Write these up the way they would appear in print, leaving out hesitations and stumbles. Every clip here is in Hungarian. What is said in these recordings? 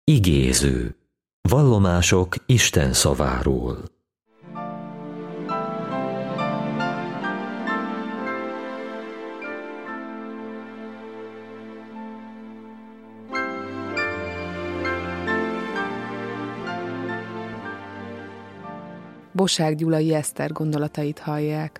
Igéző. Vallomások Isten szaváról. Bosák Gyulai Eszter gondolatait hallják.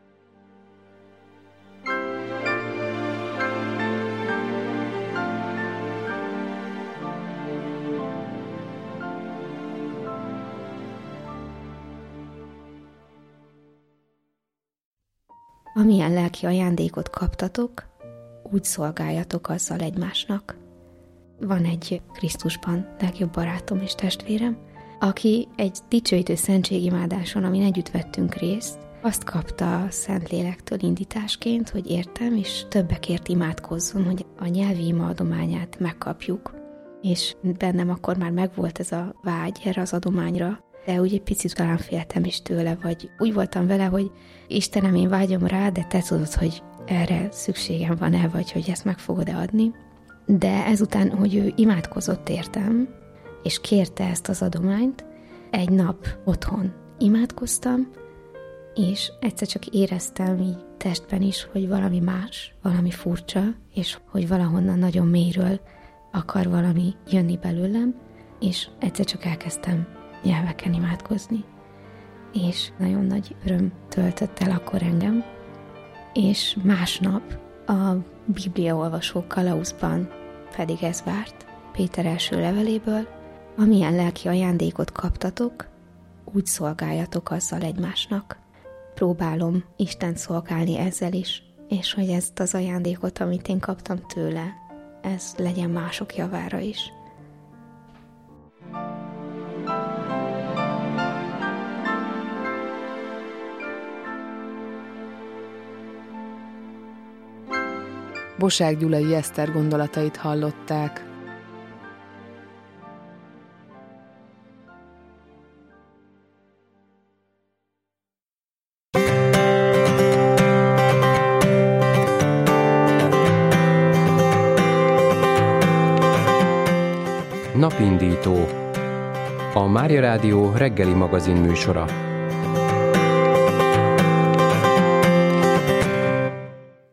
Amilyen lelki ajándékot kaptatok, úgy szolgáljatok azzal egymásnak. Van egy Krisztusban legjobb barátom és testvérem, aki egy dicsőítő szentségimádáson, amin együtt vettünk részt, azt kapta a Szentlélektől indításként, hogy értem, és többekért imádkozzon, hogy a nyelvi imaadományát megkapjuk. És bennem akkor már megvolt ez a vágy erre az adományra, de úgy egy picit talán féltem is tőle, vagy úgy voltam vele, hogy Istenem, én vágyom rá, de te tudod, hogy erre szükségem van-e, vagy hogy ezt meg fogod-e adni. De ezután, hogy ő imádkozott értem, és kérte ezt az adományt, egy nap otthon imádkoztam, és egyszer csak éreztem így testben is, hogy valami más, valami furcsa, és hogy valahonnan nagyon mélyről akar valami jönni belőlem, és egyszer csak elkezdtem nyelveken imádkozni. És nagyon nagy öröm töltött el akkor engem, és másnap a bibliaolvasó kalauzban pedig ez várt, Péter első leveléből: amilyen lelki ajándékot kaptatok, úgy szolgáljatok azzal egymásnak. Próbálom Istent szolgálni ezzel is, és hogy ezt az ajándékot, amit én kaptam tőle, ez legyen mások javára is. Bosák Gyulai Eszter gondolatait hallották. Napindító. A Mária Rádió reggeli magazin műsora.